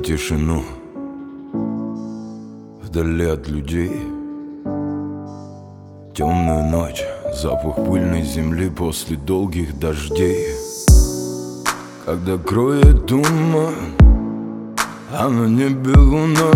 тишину, вдали от людей. Темную ночь, запах пыльной земли после долгих дождей. Когда кроет туман, а на небе луна,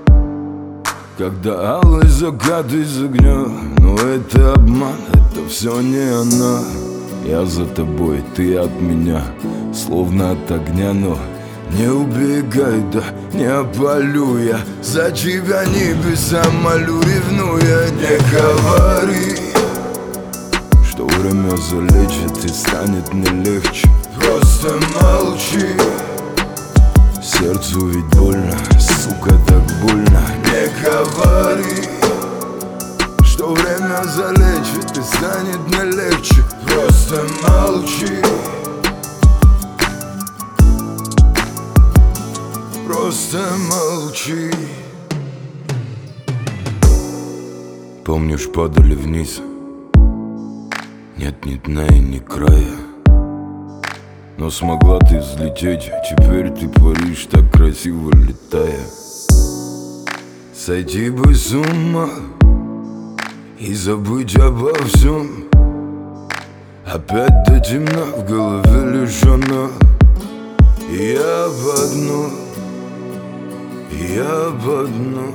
когда алый закат из огня. Но это обман, это все не она. Я за тобой, ты от меня, словно от огня, но не убегай, да не опалю я за тебя небеса молю, ревнуя. Не говори, что время залечит и станет мне легче. Просто молчи, сердцу ведь больно, сука, так больно. Не говори, что время залечит и станет мне легче. Просто молчи, просто молчи. Помнишь, падали вниз, нет ни дна и ни края. Но смогла ты взлететь, теперь ты паришь, так красиво летая. Сойти бы с ума и забыть обо всем. Опять до темна, в голове лишь она. Я об одном, я об одном.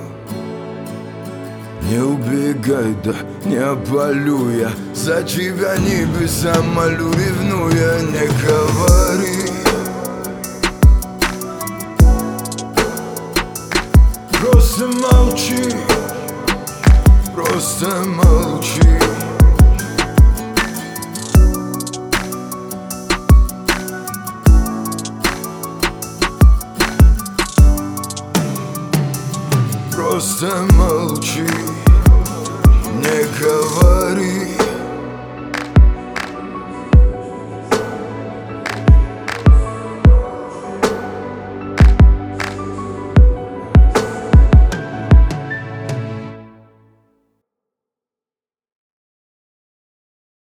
Не убегай, да не опалю я за тебя небеса молю, ревнуя. Не говори, просто молчи, просто молчи. Просто молчи, не говори.